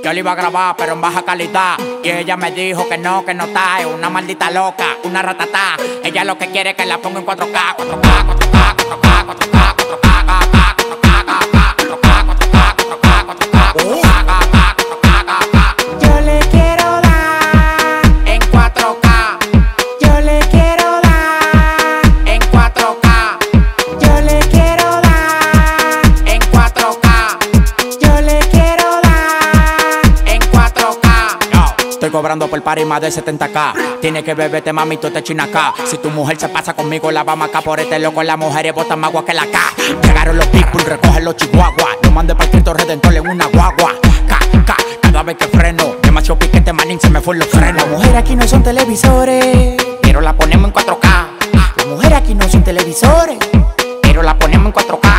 Yo le iba a grabar, pero en baja calidad. Y ella me dijo que no está. Es una maldita loca, una ratatá. Ella lo que quiere es que la ponga en 4K, 4K, 4K, 4K, 4K, 4K. Yo le quiero dar en 4K. Yo le quiero dar En 4K. Yo le quiero dar En 4K. Yo le quiero dar En 4K. Yo estoy cobrando por party más de 70K. Tienes que beberte, mami, tú te chinas acá. Si tu mujer se pasa conmigo, la vamos acá por este loco. Las mujeres botan más agua que la K. Llegaron los pitbull, recogen los chihuahuas. Yo mandé para Cristo Redentor en una guagua. Cada vez que freno, demasiado piquete, manín, se me fue los frenos. Las mujeres aquí no son televisores, Pero la ponemos en 4K. las mujeres aquí no son televisores. Pero la ponemos en 4K.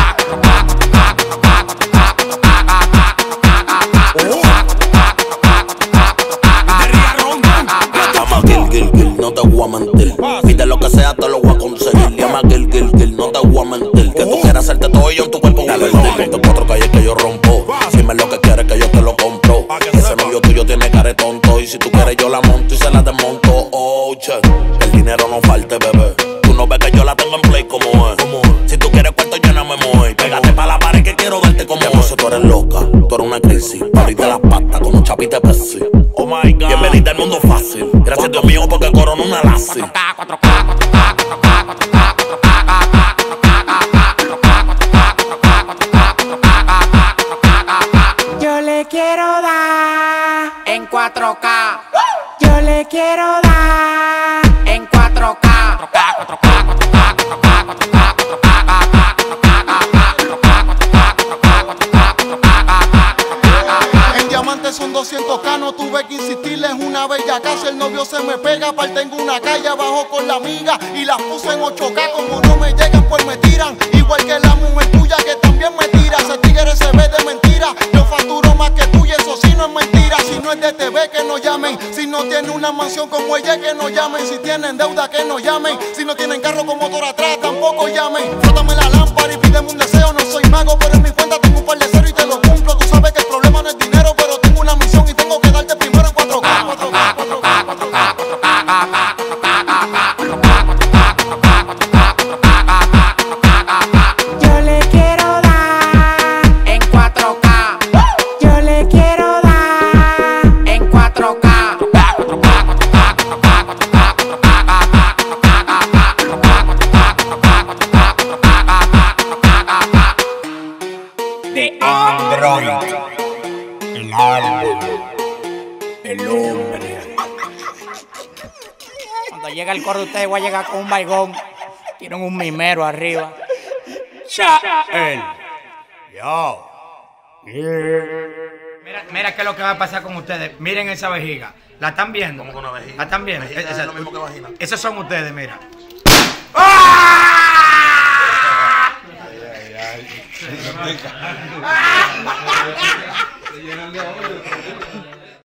Gil, no te voy a mentir. Pide lo que sea, te lo voy a conseguir. Llama Gil, no te voy a mentir. Que tú quieras hacerte todo y yo en tu cuerpo un invertir. Estos 4 calles que yo rompo. Dime lo que quieres que yo te lo compro. Ese novio tuyo tiene cara de tonto. Y si tú quieres yo la monto y se la desmonto. Oh, che, que el dinero no falte, bebé. Tú no ves que yo la tengo en play como es. Si tú quieres cuarto yo no me muevo. Pégate pa' la pared que quiero darte como es. Tú eres loca, tú eres una crisis. Pariste las patas con un chapite Pepsi. Oh my God, bienvenida al mundo fácil. Gracias Dios mío porque coronó una lazi. 4K, 4K, 4K, 4K. Yo le quiero dar En 4K. Yo le quiero dar En 4K. 4K, 4K, 4K, 4K, 4K. En diamantes son 200K, no tuve que insistirles una bella casa. El novio se me pega, aparte en una calle abajo con la amiga. Y las puse en 8K, como no me llegan pues me tiran. Igual que la mujer tuya que también me tira. Ese tigre se ve de mentira, yo facturo más que tú y eso sí no es mentira. Si no es de TV que no llamen, si no tiene una mansión como ella que no llamen. Si tienen deuda que no llamen, si no tienen carro con motor atrás tampoco llamen. Frótame la lámpara y pídeme un deseo, no soy mago pero en mi cuenta tengo un par de cero y te lo cumplo. Tú sabes que el problema no es dinero, pero tengo una misión y tengo que darte primero en 4K, 4K, 4K. Yo le quiero dar En 4K. Yo le quiero dar En 4K. De Android, el árbol, el hombre. Cuando llega el coro, ustedes voy a llegar con un baigón. Tienen un mimero arriba. Él. Yo. Mira qué es lo que va a pasar con ustedes. Miren esa vejiga. ¿La están viendo? ¿Cómo con una vejiga? ¿La están viendo? Vejiga es lo mismo que vagina. Esos son ustedes, mira.